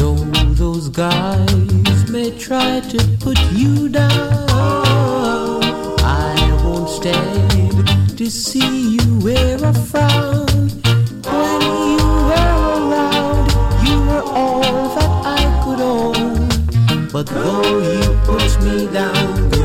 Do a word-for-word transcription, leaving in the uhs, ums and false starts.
Though those guys may try to put you down, I won't stand to see you wear a frown. When you were around, you were all that I could own. But though you put me down,